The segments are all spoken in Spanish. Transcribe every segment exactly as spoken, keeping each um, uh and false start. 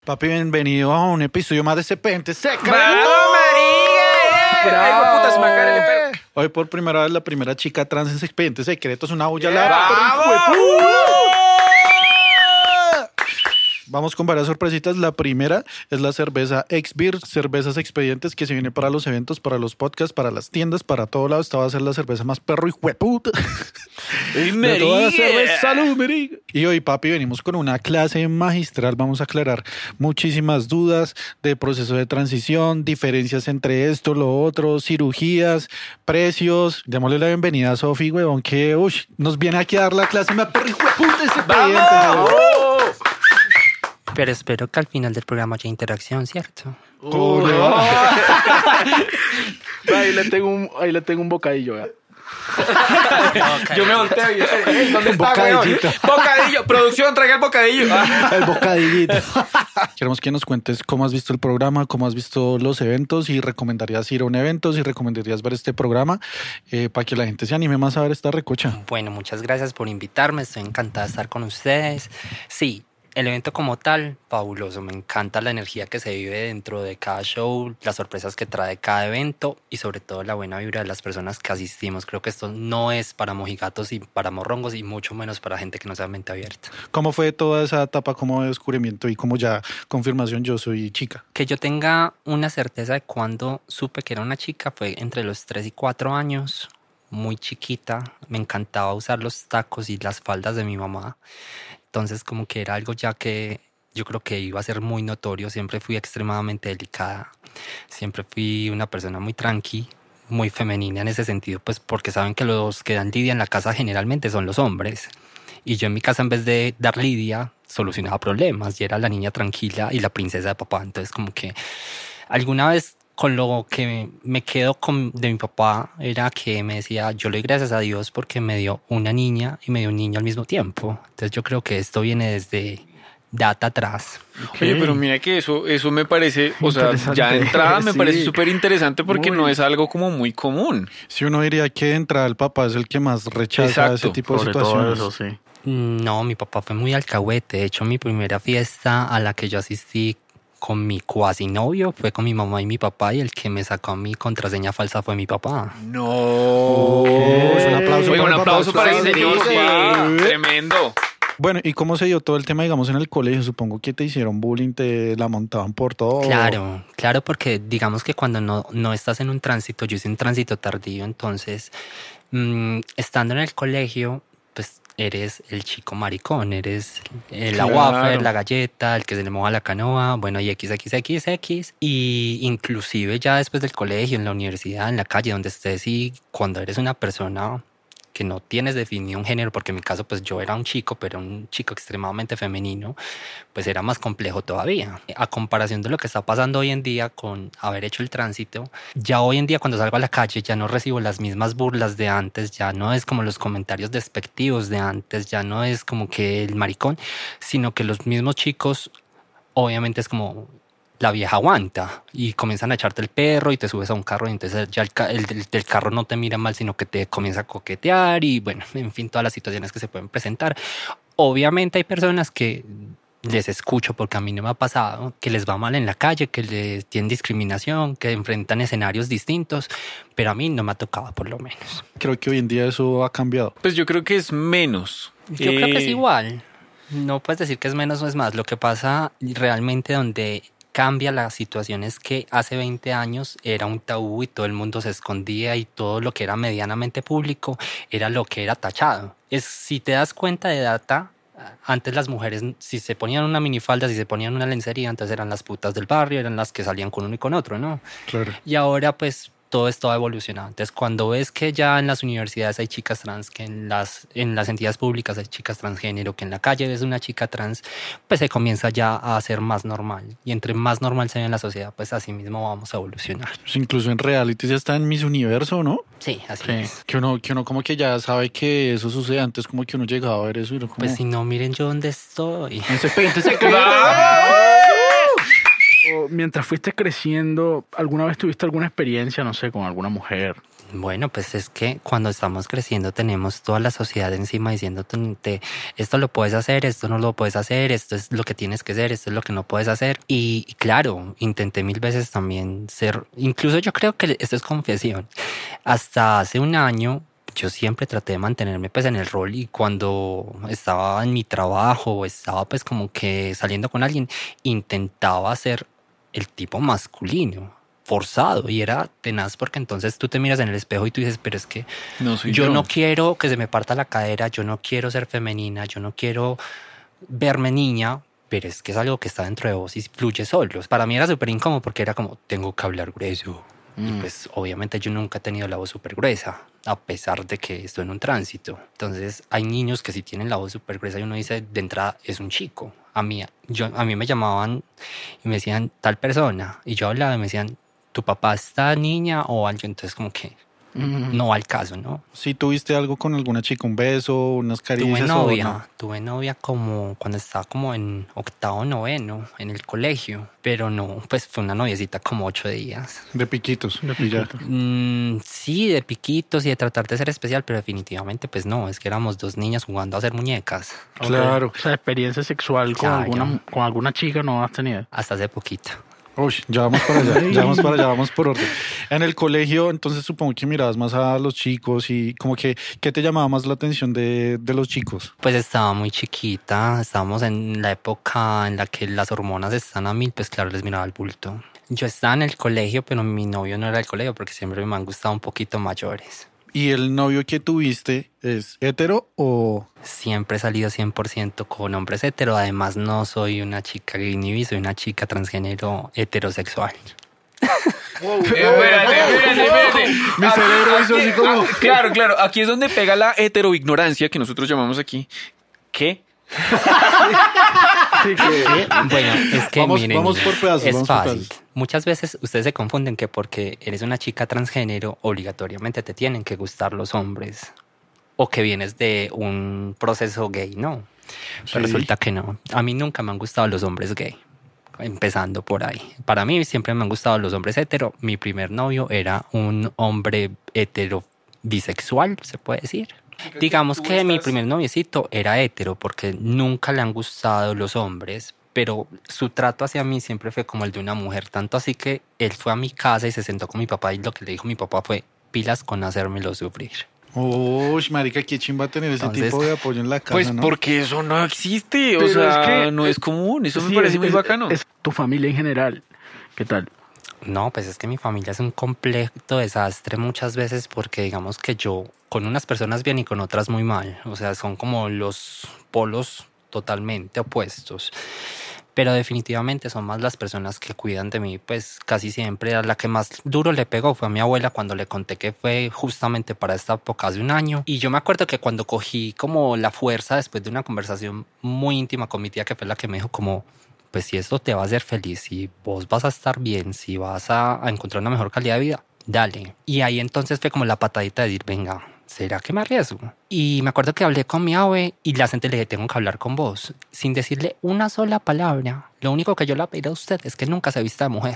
Papi, bienvenido a un episodio más de Expedientes Secretos. ¡Bravo, María! ¡Bravo! Puta, se me acaba el enfermo. Hoy por primera vez la primera chica trans en Expedientes Secretos, una bulla Yeah. larga. ¡Bravo! Vamos con varias sorpresitas. La primera es la cerveza Ex-Beer, cervezas expedientes que se viene para los eventos, para los podcasts, para las tiendas, para todo lado. Esta va a ser la cerveza más perro y hueputa. De todas las cervezas. ¡Salud, Meriga! Y hoy, papi, venimos con una clase magistral. Vamos a aclarar muchísimas dudas de proceso de transición, diferencias entre esto, lo otro, cirugías, precios. Démosle la bienvenida a Sofi, huevón, que uy, nos viene aquí a dar la clase más perro y hueputa ese expediente. Pero espero que al final del programa haya interacción, ¿cierto? Oh, ahí, le tengo un, ahí le tengo un bocadillo, ¿verdad? Yo me volteo y yo, hey, ¿dónde está, weón? Bocadillito. Bocadillo. Producción, traiga el bocadillo. El bocadillito. Queremos que nos cuentes cómo has visto el programa, cómo has visto los eventos, y recomendarías ir a un evento, si recomendarías ver este programa, eh, para que la gente se anime más a ver esta recocha. Bueno, muchas gracias por invitarme. Estoy encantada de estar con ustedes. Sí, el evento como tal, fabuloso. Me encanta la energía que se vive dentro de cada show, las sorpresas que trae cada evento y sobre todo la buena vibra de las personas que asistimos. Creo que esto no es para mojigatos y para morrongos y mucho menos para gente que no sea mente abierta. ¿Cómo fue toda esa etapa como de descubrimiento y como ya confirmación yo soy chica? Que yo tenga una certeza de cuando supe que era una chica fue entre los tres y cuatro años, muy chiquita. Me encantaba usar los tacos y las faldas de mi mamá. Entonces como que era algo ya que yo creo que iba a ser muy notorio. Siempre fui extremadamente delicada. Siempre fui una persona muy tranqui, muy femenina en ese sentido, pues porque saben que los que dan lidia en la casa generalmente son los hombres. Y yo en mi casa, en vez de dar lidia, solucionaba problemas. Y era la niña tranquila y la princesa de papá. Entonces como que alguna vez con lo que me quedo con, de mi papá era que me decía, yo le doy gracias a Dios porque me dio una niña y me dio un niño al mismo tiempo. Entonces yo creo que esto viene desde data atrás. Oye, pero mira que eso, eso me parece, o sea, ya de entrada me Sí. parece súper interesante porque Muy. no es algo como muy común. Si uno diría que de entrada el papá es el que más rechaza Exacto. ese tipo de Sobre todo situaciones. eso, sí. No, mi papá fue muy alcahuete. De hecho, mi primera fiesta a la que yo asistí con mi cuasi novio fue con mi mamá y mi papá, y el que me sacó mi contraseña falsa fue mi papá. No. Ok, es un aplauso Oye, para un el aplauso papá. para ese señor. Sí. Sí. Tremendo. Bueno, ¿y cómo se dio todo el tema, digamos, en el colegio? Supongo que te hicieron bullying, te la montaban por todo. Claro, claro, porque digamos que cuando no, no estás en un tránsito, yo hice un tránsito tardío, entonces mmm, estando en el colegio, pues eres el chico maricón, eres el Claro. wafer, la galleta, el que se le moja la canoa, bueno, y equis equis equis equis, y inclusive ya después del colegio, en la universidad, en la calle, donde estés, y cuando eres una persona que no tienes definido un género, porque en mi caso pues yo era un chico, pero un chico extremadamente femenino, pues era más complejo todavía. A comparación de lo que está pasando hoy en día con haber hecho el tránsito, ya hoy en día cuando salgo a la calle ya no recibo las mismas burlas de antes, ya no es como los comentarios despectivos de antes, ya no es como que el maricón, sino que los mismos chicos, obviamente es como la vieja aguanta y comienzan a echarte el perro y te subes a un carro y entonces ya el, ca- el, el del carro no te mira mal, sino que te comienza a coquetear y bueno, en fin, todas las situaciones que se pueden presentar. Obviamente hay personas que les escucho, porque a mí no me ha pasado, que les va mal en la calle, que les tienen discriminación, que enfrentan escenarios distintos, pero a mí no me ha tocado por lo menos. Creo que hoy en día eso ha cambiado. Pues yo creo que es menos. Yo creo que es Eh, igual. No puedes decir que es menos o es más. Lo que pasa realmente donde cambia la situación es que hace veinte años era un tabú y todo el mundo se escondía y todo lo que era medianamente público era lo que era tachado. Es, si te das cuenta de data, antes las mujeres, si se ponían una minifalda, si se ponían una lencería, entonces eran las putas del barrio, eran las que salían con uno y con otro, ¿no? Claro. Y ahora pues todo esto ha evolucionado. Entonces cuando ves que ya en las universidades hay chicas trans, que en las, en las entidades públicas hay chicas transgénero, que en la calle ves una chica trans, pues se comienza ya a hacer más normal. Y entre más normal se ve en la sociedad, pues así mismo vamos a evolucionar. Pues incluso en reality ya está en Miss Universo, ¿no? Sí, así Sí. es. Que uno, que uno como que ya sabe que eso sucede. Antes como que uno llegaba a ver eso y uno como... Pues si no, miren yo dónde estoy. Ese expediente secreto. O mientras fuiste creciendo, ¿alguna vez tuviste alguna experiencia, no sé, con alguna mujer? Bueno, pues es que cuando estamos creciendo tenemos toda la sociedad encima diciéndote esto lo puedes hacer, esto no lo puedes hacer, esto es lo que tienes que hacer, esto es lo que no puedes hacer. Y, y claro, intenté mil veces también ser, incluso yo creo que esto es confesión, hasta hace un año yo siempre traté de mantenerme pues en el rol, y cuando estaba en mi trabajo o estaba pues como que saliendo con alguien, intentaba ser el tipo masculino forzado, y era tenaz porque entonces tú te miras en el espejo y tú dices, pero es que No soy yo yo. no quiero que se me parta la cadera, yo no quiero ser femenina, yo no quiero verme niña, pero es que es algo que está dentro de vos y fluye solo. Para mí era súper incómodo porque era como, tengo que hablar grueso. Y pues obviamente yo nunca he tenido la voz súper gruesa, a pesar de que estoy en un tránsito. Entonces hay niños que sí tienen la voz súper gruesa y uno dice, de entrada, es un chico. A mí, yo, a mí me llamaban y me decían tal persona, y yo hablaba y me decían, ¿tu papá está niña o algo? Entonces como que no va al caso, ¿no? Si tuviste algo con alguna chica, un beso, unas caricias. Tuve novia, o no. tuve novia como cuando estaba como en octavo, noveno, en el colegio, pero no, pues fue una noviecita como ocho días. De piquitos. Y ya. Mm, sí, de piquitos y de tratar de ser especial, pero definitivamente pues no, es que éramos dos niñas jugando a hacer muñecas. Claro. O sea, experiencia sexual con, Ya, alguna, ya. con alguna chica no has tenido. Hasta hace poquito. Uy, ya vamos para allá, ya vamos para allá, vamos por orden. En el colegio, entonces supongo que mirabas más a los chicos y como que, ¿qué te llamaba más la atención de, de los chicos? Pues estaba muy chiquita, estábamos en la época en la que las hormonas están a mil, pues claro, les miraba el bulto. Yo estaba en el colegio, pero mi novio no era del colegio porque siempre me han gustado un poquito mayores. ¿Y el novio que tuviste es hetero o...? Siempre he salido cien por ciento con hombres hetero. Además, no soy una chica gay ni bi, soy una chica transgénero heterosexual. Wow, eh, espérate, espérate, espérate. Mi Aquí- cerebro hizo aquí- así como- ah, claro, claro. Aquí es donde pega la heteroignorancia que nosotros llamamos aquí. ¿Qué? Sí, que... Bueno, es que Vamos- miren, vamos por pedazos, es vamos por fácil. pedazos. Muchas veces ustedes se confunden que porque eres una chica transgénero, obligatoriamente te tienen que gustar los hombres. O que vienes de un proceso gay, no. Pero Sí. resulta que no. A mí nunca me han gustado los hombres gay. Empezando por ahí. Para mí siempre me han gustado los hombres hetero. Mi primer novio era un hombre hetero bisexual, se puede decir. Digamos tú que mi estás- primer noviecito era hetero porque nunca le han gustado los hombres, pero su trato hacia mí siempre fue como el de una mujer. Tanto así que él fue a mi casa y se sentó con mi papá y lo que le dijo mi papá fue pilas con hacérmelo sufrir. Uy, marica, qué chimba tener ese Entonces, tipo de apoyo en la casa, Pues ¿no? porque eso no existe. O Pero sea, es que- no es común. Eso me Sí, parece es- muy es- bacano. Es tu familia en general. ¿Qué tal? No, pues es que mi familia es un completo desastre muchas veces porque digamos que yo con unas personas bien y con otras muy mal. O sea, son como los polos totalmente opuestos. Pero definitivamente son más las personas que cuidan de mí, pues casi siempre. A la que más duro le pegó fue a mi abuela cuando le conté que fue justamente para esta época hace un año. Y yo me acuerdo que cuando cogí como la fuerza después de una conversación muy íntima con mi tía, que fue la que me dijo como, pues si esto te va a hacer feliz, si vos vas a estar bien, si vas a, a encontrar una mejor calidad de vida, dale. Y ahí entonces fue como la patadita de decir, venga, ¿será que me arriesgo? Y me acuerdo que hablé con mi abue y la gente le dije, tengo que hablar con vos. Sin decirle una sola palabra. Lo único que yo le pedí a usted es que nunca se vista de mujer.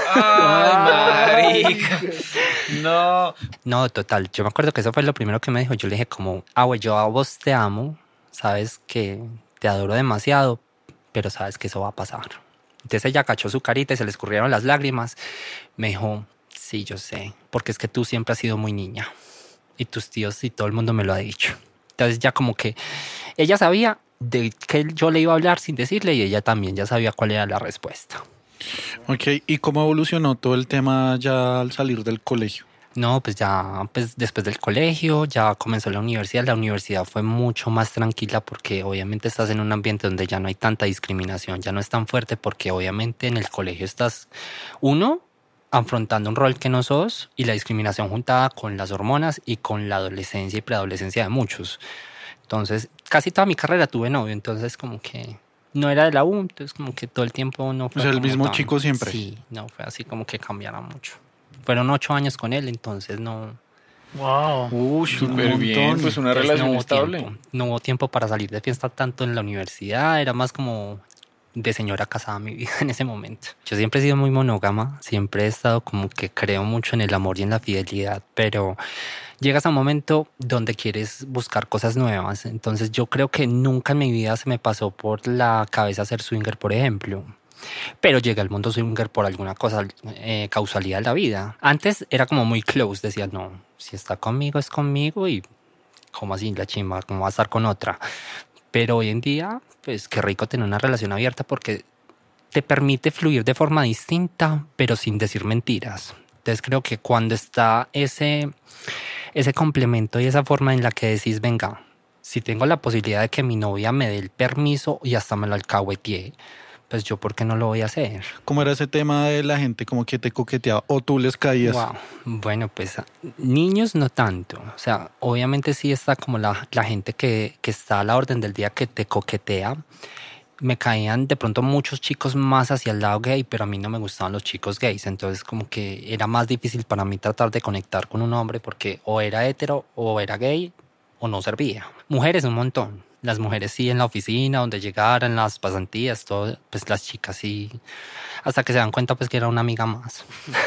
Ay, marica. No. No, total. Yo me acuerdo que eso fue lo primero que me dijo. Yo le dije como, abue, yo a vos te amo. Sabes que te adoro demasiado, pero sabes que eso va a pasar. Entonces ella cachó su carita y se le escurrieron las lágrimas. Me dijo, sí, yo sé, porque es que tú siempre has sido muy niña. Y tus tíos y todo el mundo me lo ha dicho. Entonces ya como que ella sabía de que yo le iba a hablar sin decirle y ella también ya sabía cuál era la respuesta. Ok, ¿y cómo evolucionó todo el tema ya al salir del colegio? No, pues ya pues después del colegio ya comenzó la universidad. La universidad fue mucho más tranquila porque obviamente estás en un ambiente donde ya no hay tanta discriminación, ya no es tan fuerte porque obviamente en el colegio estás, uno, afrontando un rol que no sos y la discriminación juntada con las hormonas y con la adolescencia y preadolescencia de muchos. Entonces, casi toda mi carrera tuve novio, entonces como que no era de la U, entonces como que todo el tiempo no fue O sea, el como mismo tan- chico siempre. Sí, no fue así como que cambiara mucho. Fueron ocho años con él, entonces no... Wow. Uy, Súper bien. Pues una Entonces, relación no hubo estable. tiempo, no hubo tiempo para salir de fiesta tanto en la universidad, era más como de señora casada mi vida en ese momento. Yo siempre he sido muy monógama, siempre he estado como que creo mucho en el amor y en la fidelidad, pero llegas a un momento donde quieres buscar cosas nuevas. Entonces yo creo que nunca en mi vida se me pasó por la cabeza ser swinger, por ejemplo. Pero llegué al mundo swinger por alguna cosa, eh, causalidad de la vida. Antes era como muy close, decía, no, si está conmigo es conmigo y como así la chimba, cómo va a estar con otra. Pero hoy en día, pues qué rico tener una relación abierta porque te permite fluir de forma distinta, pero sin decir mentiras. Entonces creo que cuando está ese, ese complemento y esa forma en la que decís, venga, si tengo la posibilidad de que mi novia me dé el permiso y hasta me lo alcahueteé, pues yo por qué no lo voy a hacer. ¿Cómo era ese tema de la gente como que te coqueteaba o tú les caías? Wow. Bueno, pues niños no tanto. O sea, obviamente sí está como la, la gente que, que está a la orden del día que te coquetea. Me caían de pronto muchos chicos más hacia el lado gay, pero a mí no me gustaban los chicos gays. Entonces como que era más difícil para mí tratar de conectar con un hombre porque o era hetero o era gay o no servía. Mujeres un montón. Las mujeres sí en la oficina, donde llegaran, las pasantías, todo, pues las chicas sí, hasta que se dan cuenta pues que era una amiga más.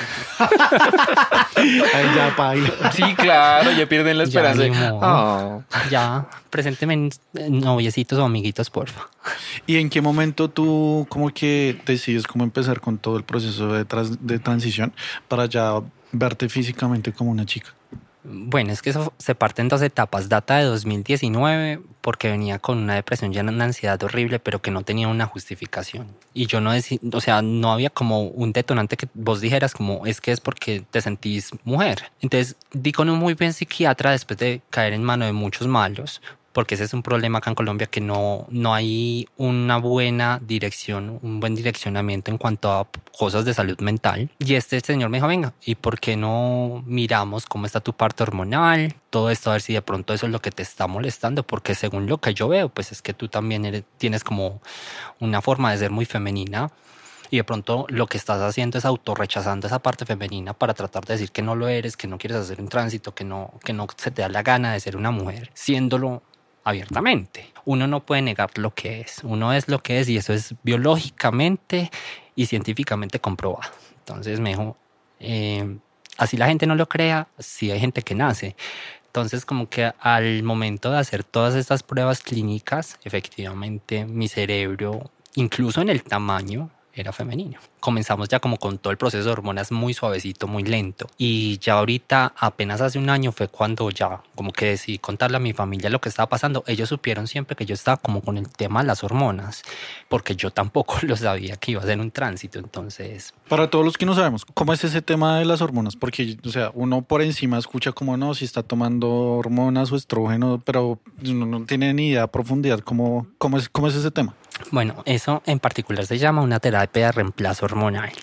Ay, ya, paila. Sí, claro, ya pierden la Ya, esperanza. ni modo. Oh. Ya, presénteme noviecitos o amiguitos, porfa. ¿Y en qué momento tú como que decides cómo empezar con todo el proceso de, tras- de transición para ya verte físicamente como una chica? Bueno, es que eso se parte en dos etapas. Data de dos mil diecinueve porque venía con una depresión y una ansiedad horrible, pero que no tenía una justificación. Y yo no decía, o sea, no había como un detonante que vos dijeras como es que es porque te sentís mujer. Entonces di con un muy buen psiquiatra después de caer en mano de muchos malos, porque ese es un problema acá en Colombia, que no, no hay una buena dirección, un buen direccionamiento en cuanto a cosas de salud mental. Y este señor me dijo, venga, ¿y por qué no miramos cómo está tu parte hormonal? Todo esto, a ver si de pronto eso es lo que te está molestando, porque según lo que yo veo, pues es que tú también eres, tienes como una forma de ser muy femenina. Y de pronto lo que estás haciendo es autorrechazando esa parte femenina para tratar de decir que no lo eres, que no quieres hacer un tránsito, que no, que no se te da la gana de ser una mujer, siéndolo abiertamente. Uno no puede negar lo que es. Uno es lo que es y eso es biológicamente y científicamente comprobado. Entonces me dijo, eh, así la gente no lo crea, sí hay gente que nace. Entonces como que al momento de hacer todas estas pruebas clínicas, efectivamente mi cerebro, incluso en el tamaño, era femenino. Comenzamos ya como con todo el proceso de hormonas muy suavecito, muy lento. Y ya ahorita, apenas hace un año, fue cuando ya como que decidí contarle a mi familia lo que estaba pasando. Ellos supieron siempre que yo estaba como con el tema de las hormonas, porque yo tampoco lo sabía que iba a ser un tránsito. Entonces, Para todos los que no sabemos, ¿cómo es ese tema de las hormonas? Porque, o sea, uno por encima escucha como no, si está tomando hormonas o estrógeno, pero uno no tiene ni idea a profundidad cómo, cómo, es, cómo es ese tema. bueno, eso en particular se llama una terapia de reemplazo hormonal.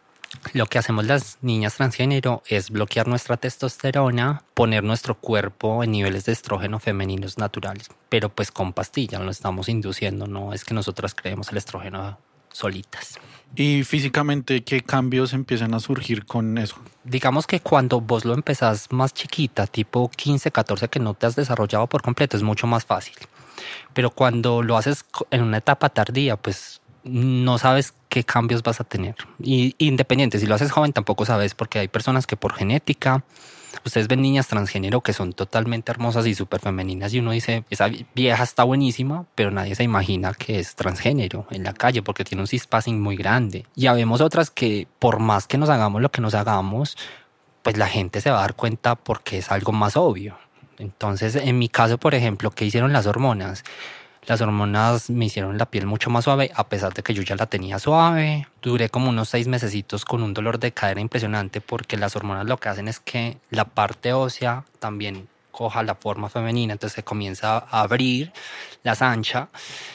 Lo que hacemos las niñas transgénero es bloquear nuestra testosterona, poner nuestro cuerpo en niveles de estrógeno femeninos naturales, pero pues con pastillas, lo estamos induciendo, no es que nosotras creemos el estrógeno solitas. Y físicamente, ¿qué cambios empiezan a surgir con eso? Digamos que cuando vos lo empezás más chiquita, tipo quince, catorce, que no te has desarrollado por completo, es mucho más fácil. Pero cuando lo haces en una etapa tardía, pues no sabes qué cambios vas a tener. Y independiente, si lo haces joven tampoco sabes, porque hay personas que por genética, ustedes ven niñas transgénero que son totalmente hermosas y súper femeninas y uno dice, esa vieja está buenísima, pero nadie se imagina que es transgénero en la calle porque tiene un cispassing muy grande. Y habemos otras que por más que nos hagamos lo que nos hagamos, pues la gente se va a dar cuenta porque es algo más obvio. Entonces, en mi caso, por ejemplo, ¿qué hicieron las hormonas? Las hormonas me hicieron la piel mucho más suave, a pesar de que yo ya la tenía suave. Duré como unos seis mesecitos con un dolor de cadera impresionante porque las hormonas lo que hacen es que la parte ósea también coja la forma femenina, entonces se comienza a abrir la ancha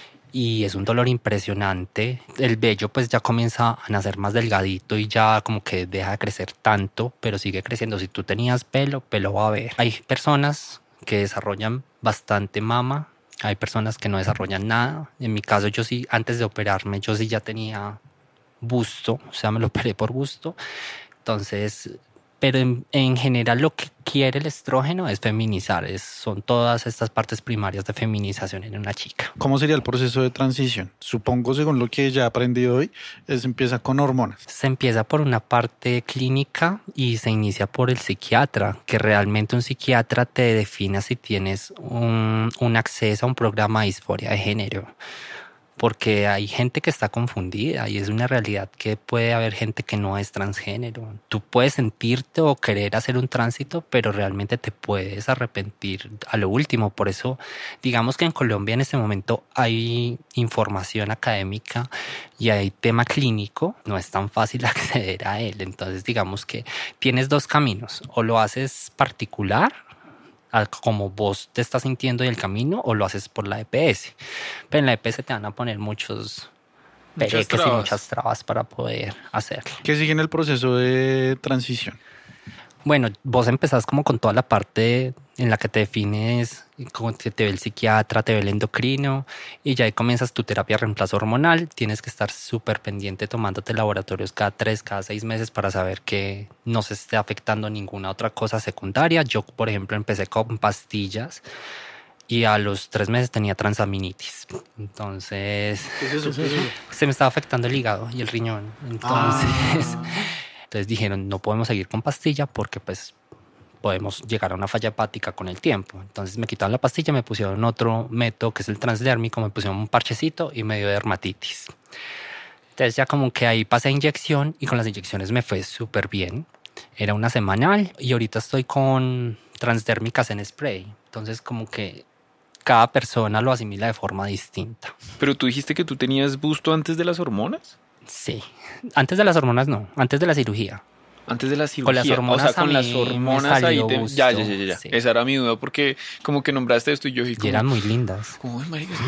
y es un dolor impresionante. El vello pues ya comienza a nacer más delgadito y ya como que deja de crecer tanto, pero sigue creciendo. Si tú tenías pelo, pelo va a haber. Hay personas que desarrollan bastante mama. Hay personas que no desarrollan nada. En mi caso, yo sí, antes de operarme, yo sí ya tenía busto, o sea, me lo operé por gusto. Entonces, Pero en, en general lo que quiere el estrógeno es feminizar, es, son todas estas partes primarias de feminización en una chica. ¿Cómo sería el proceso de transición? Supongo, según lo que ya he aprendido hoy, es empieza con hormonas. Se empieza por una parte clínica y se inicia por el psiquiatra, que realmente un psiquiatra te define si tienes un, un acceso a un programa de disforia de género. Porque hay gente que está confundida y es una realidad que puede haber gente que no es transgénero. Tú puedes sentirte o querer hacer un tránsito, pero realmente te puedes arrepentir a lo último. Por eso, digamos que en Colombia en este momento hay información académica y hay tema clínico. No es tan fácil acceder a él. Entonces, digamos que tienes dos caminos. O lo haces particular, como vos te estás sintiendo y el camino, o lo haces por la E P S. Pero en la E P S te van a poner muchos pereques y muchas trabas para poder hacerlo. ¿Qué sigue en el proceso de transición? Bueno, vos empezás como con toda la parte en la que te defines, como que te ve el psiquiatra, te ve el endocrino, y ya ahí comienzas tu terapia de reemplazo hormonal. Tienes que estar súper pendiente tomándote laboratorios cada tres, cada seis meses para saber que no se esté afectando ninguna otra cosa secundaria. Yo, por ejemplo, empecé con pastillas y a los tres meses tenía transaminitis. Entonces, ¿Qué es eso? ¿Qué es eso? se me estaba afectando el hígado y el riñón. Entonces... Ah. Entonces dijeron, no podemos seguir con pastilla porque pues podemos llegar a una falla hepática con el tiempo. Entonces me quitaron la pastilla, me pusieron otro método que es el transdérmico, me pusieron un parchecito y me dio dermatitis. Entonces ya como que ahí pasé a inyección y con las inyecciones me fue súper bien. Era una semanal y ahorita estoy con transdérmicas en spray. Entonces como que cada persona lo asimila de forma distinta. Pero tú dijiste que tú tenías busto antes de las hormonas. Sí, antes de las hormonas no, antes de la cirugía. Antes de la cirugía. Con las hormonas, o sea, con a las mí me hormonas ahí. salió Te... busto. Ya, ya, ya, ya. Sí. Esa era mi duda porque como que nombraste esto y yo dije Y como... eran muy lindas. ¿Cómo es, marica?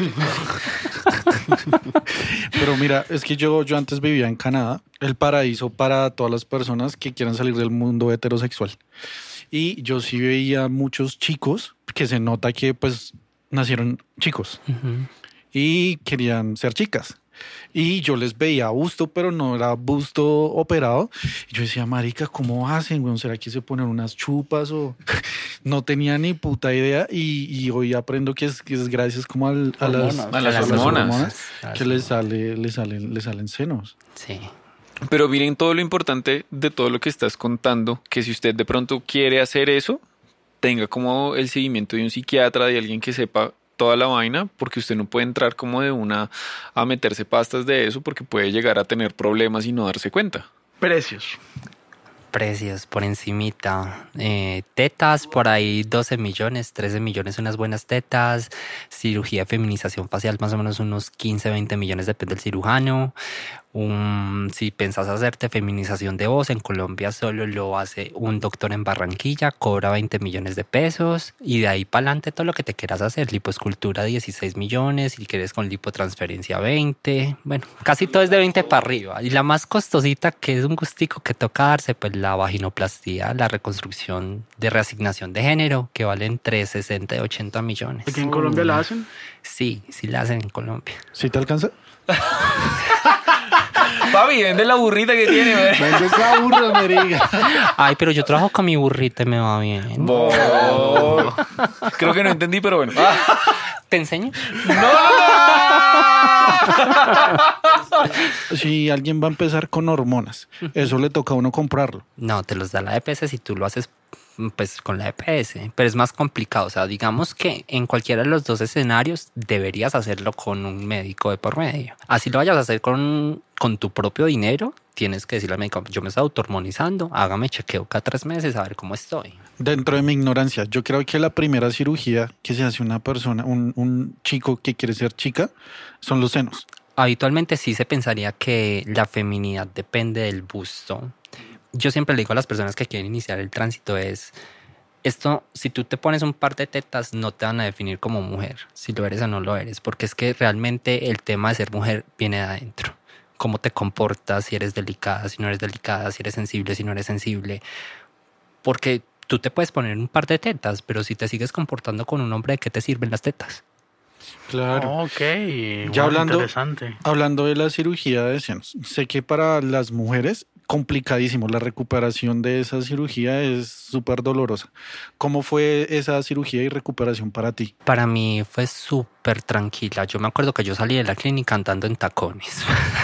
Pero mira, es que yo, yo antes vivía en Canadá, el paraíso para todas las personas que quieran salir del mundo heterosexual. Y yo sí veía muchos chicos que se nota que pues nacieron chicos Uh-huh. y querían ser chicas. Y yo les veía busto, pero no era busto operado. Y yo decía, marica, ¿cómo hacen, güey? ¿Será que se ponen unas chupas o...? No tenía ni puta idea. Y, y hoy aprendo que es, que es gracias como al, a, las, A las hormonas. que les sale, les salen, les salen senos. Sí. Pero miren todo lo importante de todo lo que estás contando, que si usted de pronto quiere hacer eso, tenga como el seguimiento de un psiquiatra, de alguien que sepa toda la vaina, porque usted no puede entrar como de una a meterse pastas de eso, porque puede llegar a tener problemas y no darse cuenta. Precios. Precios por encimita. Eh, tetas, por ahí doce millones, trece millones unas buenas tetas. Cirugía de feminización facial, más o menos unos quince, veinte millones, depende del cirujano. Um, si pensás hacerte feminización de voz, en Colombia solo lo hace un doctor en Barranquilla, cobra veinte millones de pesos. Y de ahí para adelante todo lo que te quieras hacer. Lipoescultura dieciséis millones, si quieres con lipotransferencia veinte. Bueno, casi todo es de veinte para arriba. Y la más costosita, que es un gustico que toca darse, pues la vaginoplastia, la reconstrucción de reasignación de género, que vale entre sesenta y ochenta millones. ¿Aquí en Colombia la hacen? Sí, sí la hacen en Colombia. ¿Sí te alcanza? Papi, vende la burrita que tiene, güey. ¿Dónde está burra, marica? Ay, pero yo trabajo con mi burrita y me va bien. Bo- Creo que no entendí, pero bueno. ¿Te enseño? Si alguien va a empezar con hormonas, eso le toca a uno comprarlo. No, te los da la E P S si tú lo haces pues con la E P S, pero es más complicado. O sea, digamos que en cualquiera de los dos escenarios deberías hacerlo con un médico de por medio. Así lo vayas a hacer con, con tu propio dinero, tienes que decirle al médico, yo me estoy autohormonizando, hágame chequeo cada tres meses a ver cómo estoy. Dentro de mi ignorancia, yo creo que la primera cirugía que se hace una persona, un, un chico que quiere ser chica, son los senos. Habitualmente sí se pensaría que la feminidad depende del busto. Yo siempre le digo a las personas que quieren iniciar el tránsito es, esto, si tú te pones un par de tetas, no te van a definir como mujer, si lo eres o no lo eres, porque es que realmente el tema de ser mujer viene de adentro. Cómo te comportas, si eres delicada, si no eres delicada, si eres sensible, si no eres sensible. Porque tú te puedes poner un par de tetas, pero si te sigues comportando con un hombre, ¿de qué te sirven las tetas? Claro. Ok. Ya Wow, hablando, interesante. hablando de la cirugía de senos, sé que para las mujeres complicadísimo. La recuperación de esa cirugía es súper dolorosa. ¿Cómo fue esa cirugía y recuperación para ti? Para mí fue súper tranquila. Yo me acuerdo que yo salí de la clínica andando en tacones.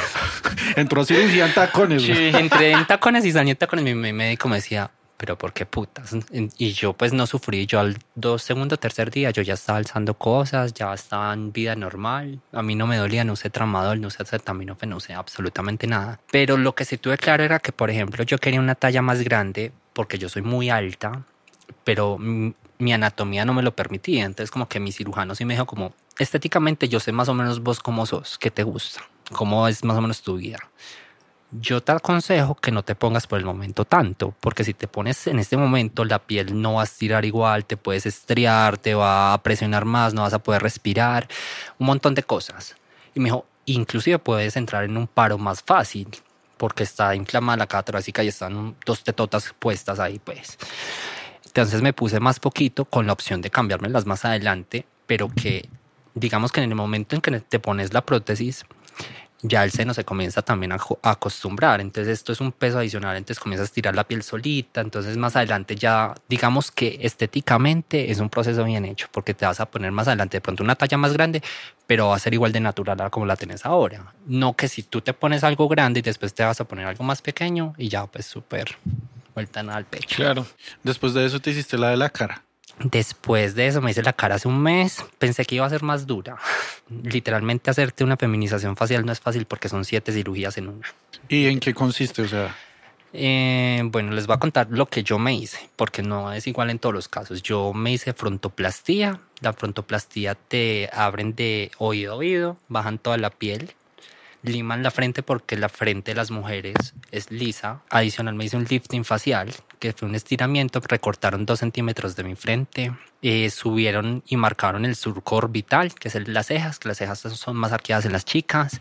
Entró a cirugía en tacones. Sí, entré en tacones y salí en tacones. Mi, mi médico me decía, pero ¿por qué putas? Y yo pues no sufrí. Yo al dos, segundo, tercer día yo ya estaba alzando cosas, ya estaba en vida normal. A mí no me dolía, no usé tramadol, no usé acetaminofén, no usé absolutamente nada. Pero lo que sí tuve claro era que, por ejemplo, yo quería una talla más grande porque yo soy muy alta, pero mi, mi anatomía no me lo permitía. Entonces como que mi cirujano sí me dijo como, estéticamente yo sé más o menos vos cómo sos, qué te gusta, cómo es más o menos tu vida. Yo te aconsejo que no te pongas por el momento tanto, porque si te pones en este momento la piel no va a estirar igual, te puedes estriar, te va a presionar más, no vas a poder respirar, un montón de cosas. Y me dijo, inclusive puedes entrar en un paro más fácil, porque está inflamada la caja torácica y están dos tetotas puestas ahí pues. Entonces me puse más poquito con la opción de cambiármelas más adelante, pero que digamos que en el momento en que te pones la prótesis, ya el seno se comienza también a, a acostumbrar, entonces esto es un peso adicional, entonces comienza a estirar la piel solita, entonces más adelante ya digamos que estéticamente es un proceso bien hecho, porque te vas a poner más adelante de pronto una talla más grande, pero va a ser igual de natural a como la tenés ahora, no que si tú te pones algo grande y después te vas a poner algo más pequeño y ya pues súper vuelta nada al pecho. Claro. Después de eso te hiciste la de la cara. Después de eso me hice la cara hace un mes. Pensé que iba a ser más dura. Literalmente hacerte una feminización facial no es fácil porque son siete cirugías en una. ¿Y en qué consiste? O sea, Eh, bueno, les voy a contar lo que yo me hice, porque no es igual en todos los casos. Yo me hice frontoplastía. La frontoplastía te abren de oído a oído, bajan toda la piel, liman la frente porque la frente de las mujeres es lisa. Adicional me hice un lifting facial, que fue un estiramiento, recortaron dos centímetros de mi frente, eh, subieron y marcaron el surco orbital, que es el, las cejas, que las cejas son más arqueadas en las chicas.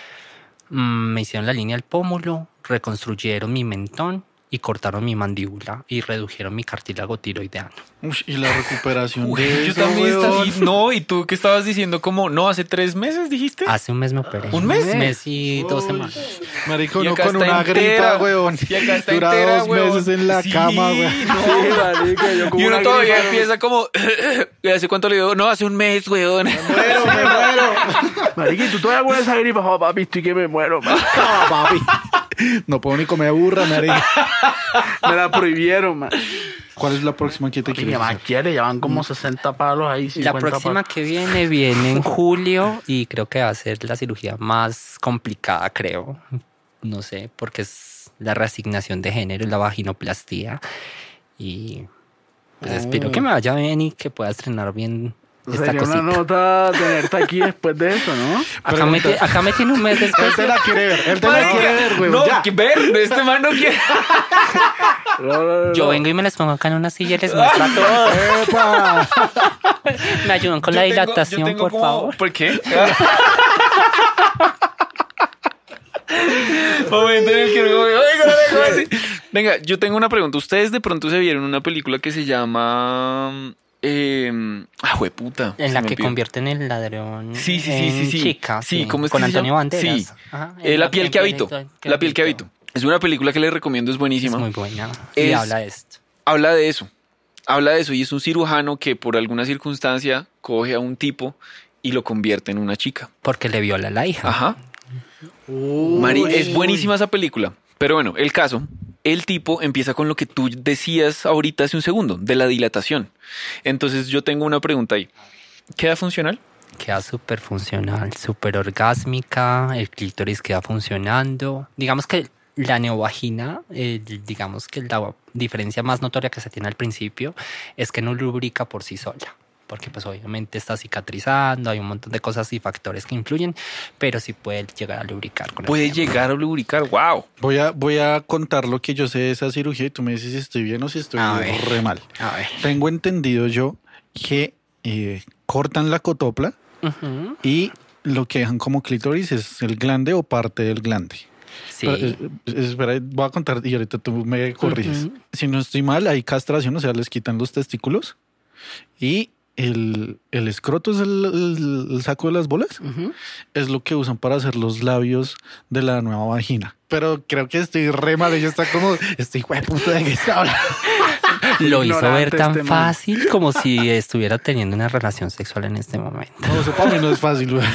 Mm, me hicieron la línea del pómulo, reconstruyeron mi mentón y cortaron mi mandíbula y redujeron mi cartílago tiroideano. uy, y la recuperación Uy, de yo eso, también weón. estaba- y no, y tú que estabas diciendo como, no, hace tres meses dijiste. Hace un mes me operé. ¿Un mes? Un mes y dos Uy. semanas. Marico, Y no acá con está una entera, gripa, weón. Y acá está Dura entera, dos weón. meses en la Sí, cama, weón. no. Sí, marica, yo como Y uno una todavía gripa, empieza como, ¿y hace cuánto le dio? No, hace un mes, weón. Muero, me muero. Marica, ¿y tú todavía con esa gripa? Oh, papi, estoy que me muero, man. Ah, papi. No puedo ni comer burra, marico. Me la prohibieron, man. ¿Cuál es la próxima que te Y quieres mi mamá hacer? quiere, ya van como sesenta palos ahí, La cincuenta próxima palos. que viene viene en julio y creo que va a ser la cirugía más complicada, creo. No sé, porque es la reasignación de género, la vaginoplastia. Y pues Oh. espero que me vaya bien y que pueda estrenar bien esta Sería cosita. una nota tenerte aquí después de eso, ¿no? Acá me, tie- acá me tiene un mes después. Él te la quiere ver, él te la Marica, quiere ver, weón. no, ya. que ver, este man no quiere. No, no, no, Yo no. vengo y me les pongo acá en una silla y les muestro a todos. ¡Epa! Me ayudan con Yo la tengo- yo dilatación, tengo por como- favor. ¿Por qué? Momento en el que me voy, oiga, oiga, oiga. Venga, yo tengo una pregunta. Ustedes de pronto se vieron una película que se llama... Eh, ah, jueputa. En se la me que olvidó. convierten el ladrón Sí, sí, sí, en sí, sí. chica. Sí, ¿cómo es con que se Antonio llama? Banderas. Sí. Ajá, Eh, la piel que habito. habito. La piel que habito. Es una película que les recomiendo, es Es buenísima. muy buena. Y Es- habla de esto. Habla de eso. Habla de eso y es un cirujano que por alguna circunstancia coge a un tipo y lo convierte en una chica. Porque le viola a la hija. Ajá. Mari, es buenísima esa película. Pero bueno, el caso, el tipo empieza con lo que tú decías ahorita hace un segundo, de la dilatación. Entonces yo tengo una pregunta ahí. ¿Queda funcional? Queda súper funcional, súper orgásmica, el clítoris queda funcionando. Digamos que la neovagina, eh, digamos que la diferencia más notoria que se tiene al principio es que no lubrica por sí sola. Porque pues obviamente está cicatrizando, hay un montón de cosas y factores que influyen, pero sí puede llegar a lubricar con el Puede tiempo. llegar a lubricar. ¡Wow! Voy a, voy a contar lo que yo sé de esa cirugía y tú me dices si estoy bien o si estoy A ver. re mal. A ver. Tengo entendido yo que eh, cortan la cotopla Ujú. y lo que dejan como clítoris es el glande o parte del glande. Sí. Pero, eh, eh, espera, voy a contar y ahorita tú me corriges. Ujú. Si no estoy mal, hay castración, o sea, les quitan los testículos y el, el escroto es el, el- el saco de las bolas. Ujú. Es lo que usan para hacer los labios de la nueva vagina. Pero creo que estoy re mal. Ella está como, estoy hijo de puta de que está hablando. Lo hizo ver Ignorante tan este man. fácil como si estuviera teniendo una relación sexual en este momento. No, eso para mí no es fácil, güey.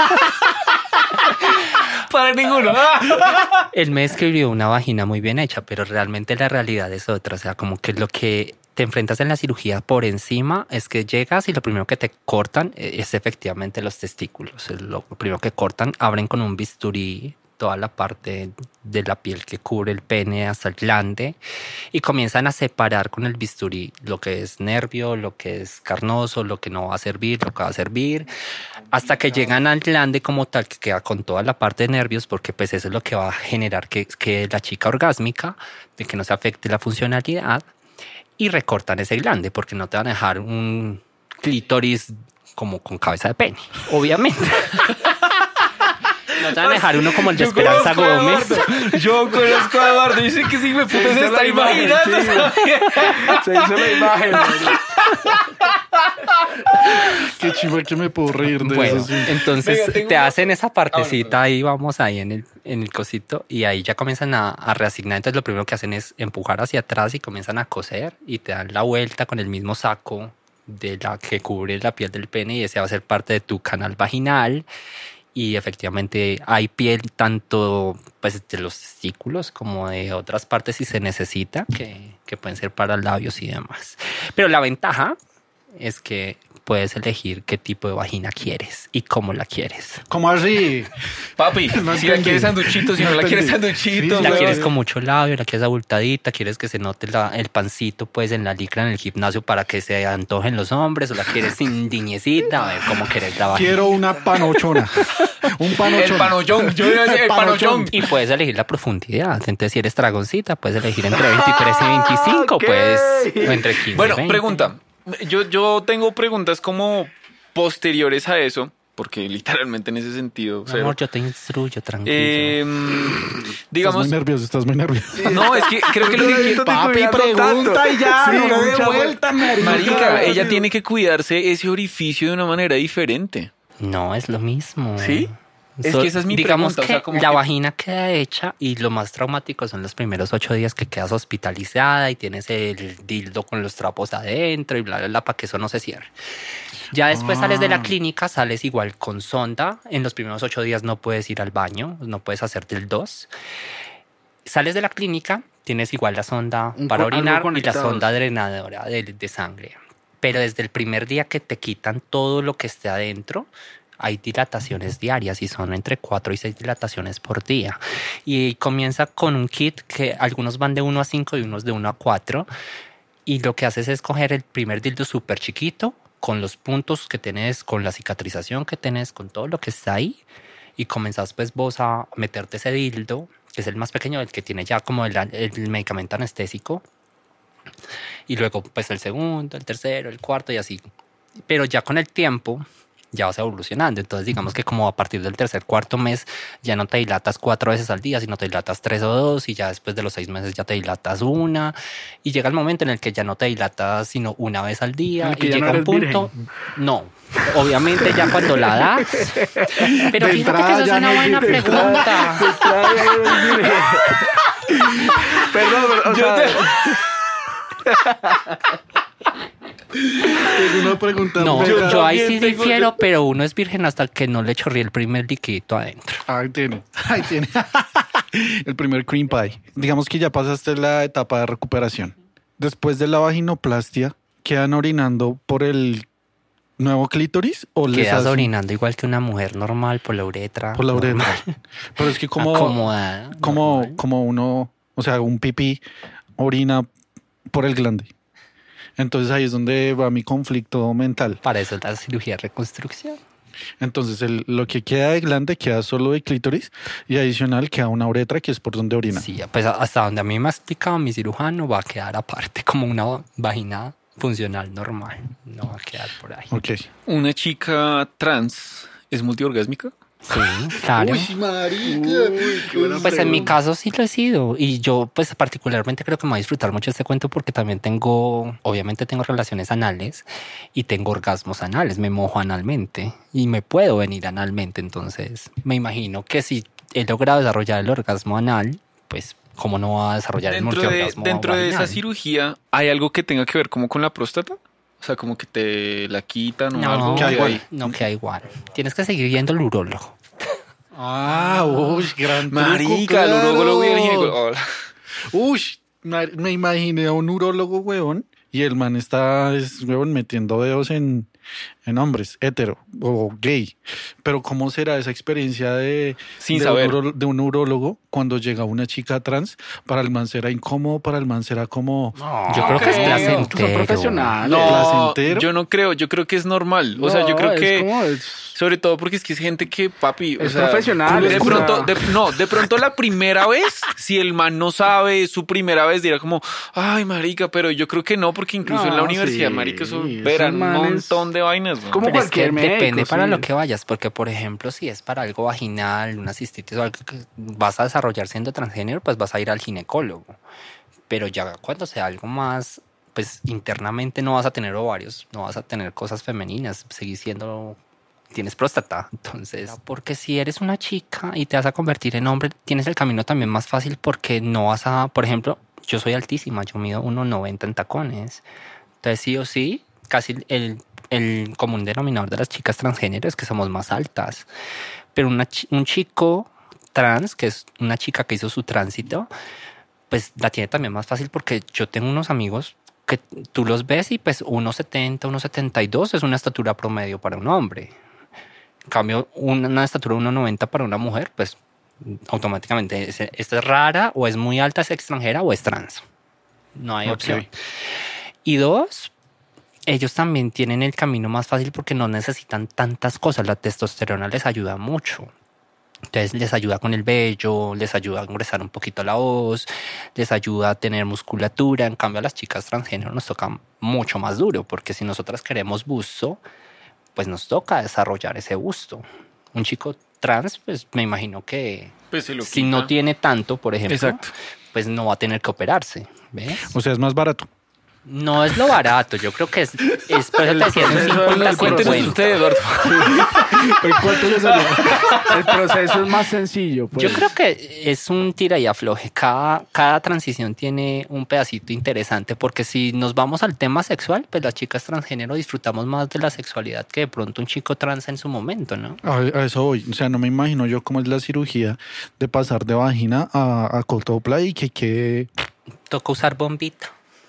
Para ninguno. Él me escribió una vagina muy bien hecha, pero realmente la realidad es otra. O sea, como que lo que te enfrentas en la cirugía por encima es que llegas y lo primero que te cortan es efectivamente los testículos. Es lo primero que cortan, abren con un bisturí toda la parte de la piel que cubre el pene hasta el glande y comienzan a separar con el bisturí lo que es nervio, lo que es carnoso, lo que no va a servir, lo que va a servir, hasta que llegan al glande como tal, que queda con toda la parte de nervios, porque pues eso es lo que va a generar que, que la chica orgásmica, de que no se afecte la funcionalidad, y recortan ese glande, porque no te van a dejar un clítoris como con cabeza de pene, obviamente. No te van a dejar uno como el de Yo Esperanza conozco a Gómez. Eduardo. Yo conozco a Eduardo. Dice que sí me puta Se se hizo está la imagen, imaginando. sí, ¿sabes? Se hizo la imagen. marica. Qué chiva que me puedo reír de Bueno, eso. Sí. entonces Venga, tengo te una- hacen esa Ah, bueno, partecita perdón. ahí, vamos ahí en el, en el cosito, y ahí ya comienzan a, a reasignar. Entonces lo primero que hacen es empujar hacia atrás y comienzan a coser y te dan la vuelta con el mismo saco de la que cubre la piel del pene, y ese va a ser parte de tu canal vaginal. Y efectivamente hay piel tanto pues, de los testículos como de otras partes si se necesita, que, que pueden ser para labios y demás. Pero la ventaja es que puedes elegir qué tipo de vagina quieres y cómo la quieres. ¿Cómo así? Papi, No si la entendí. quieres sanduchito, si no, No la quieres entendí. sanduchito. Sí, La Pero- quieres con mucho labio, la quieres abultadita, quieres que se note la- el pancito pues en la licra en el gimnasio para que se antojen los hombres, o la quieres sin diñecita, a ver cómo quieres la vagina. Quiero una panochona. Un panochón. El panollón. Yo iba a decir el panollón. Y puedes elegir la profundidad. Entonces, si eres dragoncita, puedes elegir entre veintitrés y veinticinco, Ok. pues, o entre quince y Bueno, veinte. pregunta. Yo, yo tengo preguntas como posteriores a eso, porque literalmente en ese sentido. Mi cero. amor, yo te instruyo, tranquilo. Eh, Estás digamos, muy nervioso, estás muy nervioso. no, es que creo que lo que quiere- Papi, pregunta y ya, no le dé vuelta, marica. Marica, ella tiene que cuidarse ese orificio de una manera diferente. No, es lo mismo. ¿Sí? Es So- que esa es mi digamos pregunta, o que sea, como la que- vagina queda hecha y lo más traumático son los primeros ocho días que quedas hospitalizada y tienes el dildo con los trapos adentro y bla, bla, bla, para que eso no se cierre. Ya después sales de la clínica, sales igual con sonda. En los primeros ocho días no puedes ir al baño, no puedes hacerte el dos. Sales de la clínica, tienes igual la sonda Un para co- algo orinar y la conectados. sonda drenadora de, de sangre. Pero desde el primer día que te quitan todo lo que esté adentro, hay dilataciones diarias y son entre cuatro y seis dilataciones por día. Y comienza con un kit que algunos van de uno a cinco y unos de uno a cuatro. Y lo que haces es coger el primer dildo súper chiquito, con los puntos que tenés, con la cicatrización que tenés, con todo lo que está ahí. Y comenzás pues vos a meterte ese dildo, que es el más pequeño, el que tiene ya como el, el medicamento anestésico. Y luego pues el segundo, el tercero, el cuarto y así. Pero ya con el tiempo ya vas evolucionando. Entonces digamos que como a partir del tercer, cuarto mes ya no te dilatas cuatro veces al día, sino te dilatas tres o dos, y ya después de los seis meses ya te dilatas una, y llega el momento en el que ya no te dilatas sino una vez al En día, el que y ya no llega un eres punto, no, obviamente ya cuando la das, pero De fíjate que entrada eso es ya una no es buena de pregunta. Perdón, pero, o sea, Tengo una pregunta. No, muy yo, rara. ahí sí también tengo- difiero, pero uno es virgen hasta que no le chorrí el primer liquidito adentro. Ahí tiene, ahí tiene. El primer cream pie. Digamos que ya pasaste la etapa de recuperación. Después de la vaginoplastia, ¿quedan orinando por el nuevo clítoris o les Quedas hacen orinando igual que una mujer normal por la uretra. por la uretra? normal, Pero es que como, acomodada. como, normal. como uno, o sea, un pipí orina por el glande. Entonces ahí es donde va mi conflicto mental. Para eso es la cirugía de reconstrucción. Entonces el- lo que queda de glande queda solo de clítoris y adicional queda una uretra que es por donde orina. Sí, pues hasta donde a mí me ha explicado mi cirujano va a quedar aparte como una vagina funcional normal. No va a quedar por ahí. Ok. ¿Una chica trans es multiorgásmica? Sí, claro. Uy, marica. Uy, qué buena Pues en mi pregunta. caso sí lo he sido y yo pues particularmente creo que me voy a disfrutar mucho este cuento porque también tengo, obviamente tengo relaciones anales y tengo orgasmos anales, me mojo analmente y me puedo venir analmente, entonces me imagino que si he logrado desarrollar el orgasmo anal, pues cómo no va a desarrollar el Dentro de, multiorgasmo dentro de esa vaginal. cirugía, ¿hay algo que tenga que ver como con la próstata? O sea, como que te la quitan o No, algo. Queda ¿Qué igual. hay? no queda igual. Tienes que seguir yendo al urólogo. Ah, uy, gran truco, Marica, el claro. urólogo y el ginecólogo. Uy, ma- me imaginé a un urólogo, weón, y el man está, es, weón, metiendo dedos en, en hombres, hetero o gay. Pero ¿cómo será esa experiencia de, Sin de, saber. Un, uro- de un urólogo cuando llega una chica trans? Para el man será incómodo, para el man será como... Yo creo que es creo. placentero. Son profesionales. No, ¿Placentero? yo no creo, yo creo que es normal. O sea, yo No, creo es que, como es- sobre todo porque es que es gente que, papi, o Es sea, profesional, de es pronto, pura- de- no, de pronto la primera vez, si el man no sabe, es su primera vez, dirá como, ay, marica, pero yo creo que no, porque incluso en la No, universidad, sí, marica, eso esos verán un manes- montón de vainas, güey. Como Pero es que cualquier médico, depende para sí. lo que vayas, porque por ejemplo, si es para algo vaginal, una cistitis o algo que vas a desarrollar siendo transgénero, pues vas a ir al ginecólogo. Pero ya cuando sea algo más, pues internamente no vas a tener ovarios, no vas a tener cosas femeninas, seguís siendo, tienes próstata. Entonces, porque si eres una chica y te vas a convertir en hombre, tienes el camino también más fácil porque no vas a, por ejemplo, yo soy altísima, yo mido uno noventa en tacones. Entonces, sí o sí, casi el, el común denominador de las chicas transgénero es que somos más altas. Pero una, chi- un chico trans, que es una chica que hizo su tránsito, pues la tiene también más fácil porque yo tengo unos amigos que tú los ves y pues uno setenta, uno setenta y dos es una estatura promedio para un hombre. En cambio, una, una estatura uno noventa para una mujer, pues automáticamente es- esta es rara o es muy alta, es extranjera o es trans. No hay Ok. opción. Y dos, ellos también tienen el camino más fácil porque no necesitan tantas cosas. La testosterona les ayuda mucho. Entonces les ayuda con el vello, les ayuda a engrosar un poquito la voz, les ayuda a tener musculatura. En cambio a las chicas transgénero nos toca mucho más duro porque si nosotras queremos busto, pues nos toca desarrollar ese busto. Un chico trans, pues me imagino que Pues se lo si quita. no tiene tanto, por ejemplo, Exacto. pues no va a tener que operarse. ¿Ves? O sea, es más barato. No es lo barato, yo creo que es, es por eso te decía, es un proceso de la- cincuenta Cuéntenos cincuenta. usted, Eduardo. ¿Cuánto le salió? El proceso es más sencillo. Pues. Yo creo que es un tira y afloje. Cada, cada transición tiene un pedacito interesante porque si nos vamos al tema sexual, pues las chicas transgénero disfrutamos más de la sexualidad que de pronto un chico trans en su momento, ¿no? A, a eso voy. O sea, no me imagino yo cómo es la cirugía de pasar de vagina a, a cotopla y que quede... Toca usar bombita.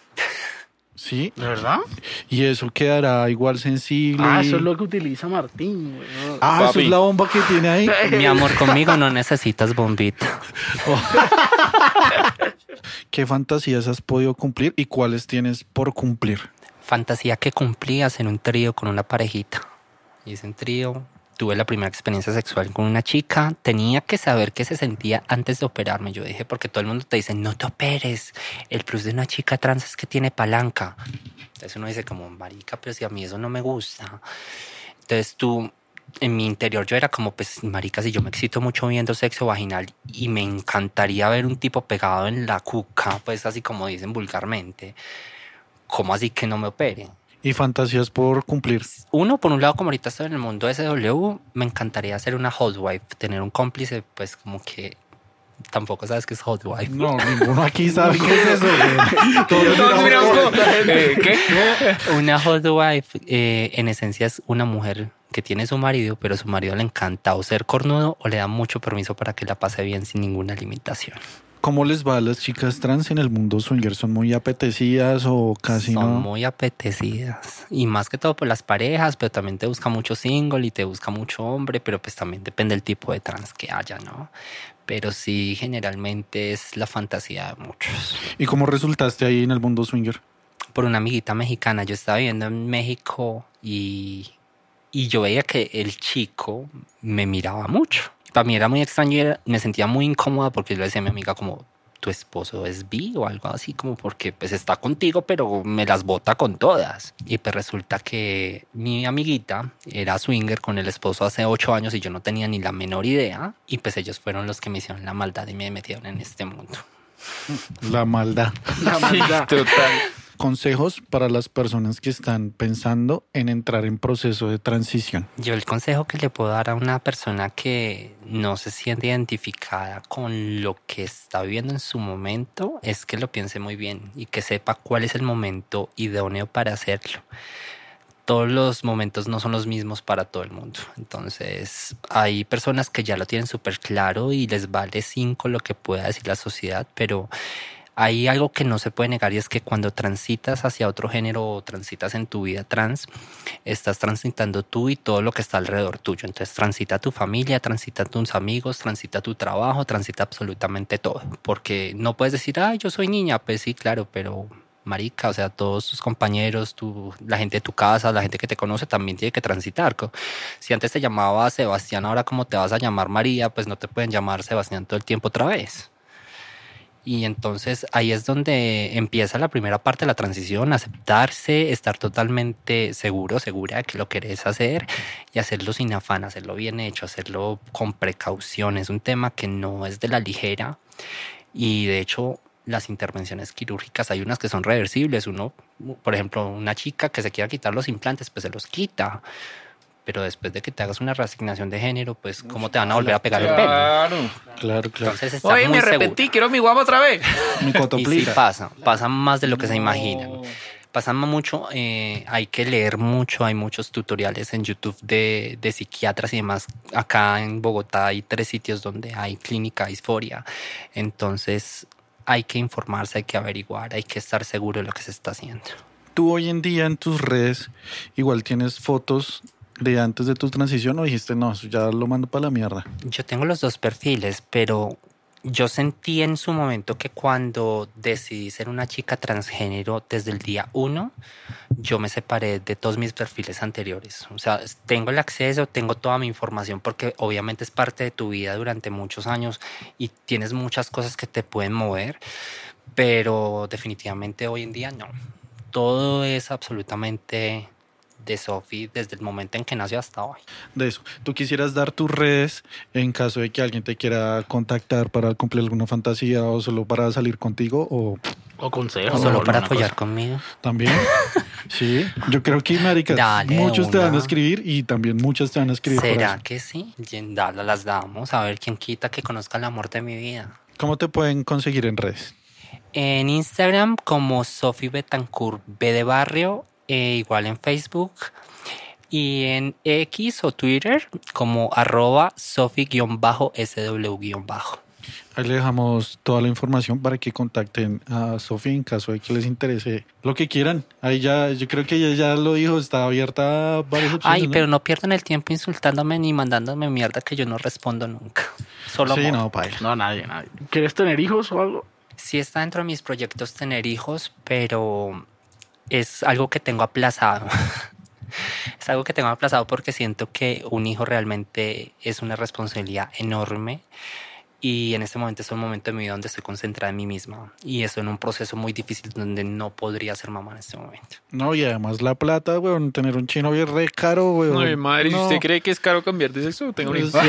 Sí, ¿De verdad? y eso quedará igual sensible. Ah, eso es lo que utiliza Martín, güey. Ah, eso Papi. es la bomba que tiene ahí. Mi amor, conmigo no necesitas bombita. ¿Qué fantasías has podido cumplir y cuáles tienes por cumplir? Fantasía que cumplí hacer un trío con una parejita. Hice un trío, tuve la primera experiencia sexual con una chica, tenía que saber qué se sentía antes de operarme. Yo dije, porque todo el mundo te dice, no te operes. El plus de una chica trans es que tiene palanca. Entonces uno dice como, marica, pero si a mí eso no me gusta. Entonces tú, en mi interior yo era como, pues marica, si yo me excito mucho viendo sexo vaginal y me encantaría ver un tipo pegado en la cuca, pues así como dicen vulgarmente, ¿cómo así que no me opere? Y fantasías por cumplir. Uno, por un lado, como ahorita estoy en el mundo S W, me encantaría ser una housewife, tener un cómplice, pues como que tampoco sabes qué es housewife. No, ninguno aquí sabe qué es eso. güey. Todos Todos miramos- miramos como, eh, ¿qué? Una housewife, eh, en esencia, es una mujer que tiene su marido, pero su marido le encanta o ser cornudo o le da mucho permiso para que la pase bien sin ninguna limitación. ¿Cómo les va a las chicas trans en el mundo swinger? ¿Son muy apetecidas o casi Son no? muy apetecidas. Y más que todo por las parejas, pero también te busca mucho single y te busca mucho hombre, pero pues también depende del tipo de trans que haya, ¿no? Pero sí, generalmente es la fantasía de muchos. ¿Y cómo resultaste ahí en el mundo swinger? Por una amiguita mexicana, yo estaba viviendo en México y, y yo veía que el chico me miraba mucho. Para mí era muy extraño y era- me sentía muy incómoda porque yo le decía a mi amiga como, tu esposo es bi o algo así, como porque pues está contigo, pero me las bota con todas. Y pues resulta que mi amiguita era swinger con el esposo hace ocho años y yo no tenía ni la menor idea. Y pues ellos fueron los que me hicieron la maldad y me metieron en este mundo. La maldad. La maldad. Total. Consejos para las personas que están pensando en entrar en proceso de transición. Yo el consejo que le puedo dar a una persona que no se siente identificada con lo que está viviendo en su momento es que lo piense muy bien y que sepa cuál es el momento idóneo para hacerlo. Todos los momentos no son los mismos para todo el mundo. Entonces, hay personas que ya lo tienen súper claro y les vale cinco lo que pueda decir la sociedad, pero hay algo que no se puede negar y es que cuando transitas hacia otro género o transitas en tu vida trans, estás transitando tú y todo lo que está alrededor tuyo. Entonces transita tu familia, transita tus amigos, transita tu trabajo, transita absolutamente todo. Porque no puedes decir, ah, yo soy niña. Pues sí, claro, pero marica, o sea, todos tus compañeros, tu, la gente de tu casa, la gente que te conoce también tiene que transitar. Si antes te llamaba Sebastián, ahora como te vas a llamar María, pues no te pueden llamar Sebastián todo el tiempo otra vez. Y entonces ahí es donde empieza la primera parte de la transición, aceptarse, estar totalmente seguro, segura de que lo querés hacer y hacerlo sin afán, hacerlo bien hecho, hacerlo con precaución. Es un tema que no es de la ligera y de hecho las intervenciones quirúrgicas hay unas que son reversibles. Uno, por ejemplo, una chica que se quiera quitar los implantes, pues se los quita. Pero después de que te hagas una reasignación de género, pues ¿cómo te van a volver a pegar el pelo? Claro. Claro, claro. Entonces está Oye, muy me arrepentí, segura. quiero mi guapa otra vez. Mi Y sí cotoplita. pasa, pasa más de lo que se imaginan. Pasa mucho, eh, hay que leer mucho, hay muchos tutoriales en YouTube de, de psiquiatras y demás. Acá en Bogotá hay tres sitios donde hay clínica Disforia. Entonces hay que informarse, hay que averiguar, hay que estar seguro de lo que se está haciendo. Tú hoy en día en tus redes igual tienes fotos de antes de tu transición o dijiste, no, eso ya lo mando para la mierda. Yo tengo los dos perfiles, pero yo sentí en su momento que cuando decidí ser una chica transgénero desde el día uno, yo me separé de todos mis perfiles anteriores. O sea, tengo el acceso, tengo toda mi información porque obviamente es parte de tu vida durante muchos años y tienes muchas cosas que te pueden mover, pero definitivamente hoy en día no. Todo es absolutamente de Sofi desde el momento en que nació hasta hoy. De eso. ¿Tú quisieras dar tus redes en caso de que alguien te quiera contactar para cumplir alguna fantasía o solo para salir contigo o O consejos. O solo o para alguna apoyar cosa. conmigo. también? Sí, yo creo que, marica, Dale, muchos te van a una. escribir y también muchas te van a escribir por ¿Será eso. que sí? Dale, las damos. A ver quién quita que conozca el amor de mi vida. ¿Cómo te pueden conseguir en redes? En Instagram como Sofi Betancourt B de Barrio, e igual en Facebook. Y en X o Twitter como arroba Sofi-S W-. Ahí le dejamos toda la información para que contacten a Sofía en caso de que les interese lo que quieran. Ahí ya, yo creo que ella ya lo dijo, está abierta a varias opciones. Ay, ¿no? pero no pierdan el tiempo insultándome ni mandándome mierda que yo no respondo nunca. Solo Sí, amor. no, paila. No, nadie, nadie. ¿Quieres tener hijos o algo? Sí está dentro de mis proyectos tener hijos, pero es algo que tengo aplazado. Es algo que tengo aplazado porque siento que un hijo realmente es una responsabilidad enorme y en este momento es un momento de mi vida donde estoy concentrada en mí misma y estoy en un proceso muy difícil donde no podría ser mamá en este momento. No, y además la plata, weón, tener un chino bien re caro, weón. Ay, madre, No. si usted cree que es caro cambiar de sexo, tengo un Pues, hijo. sí.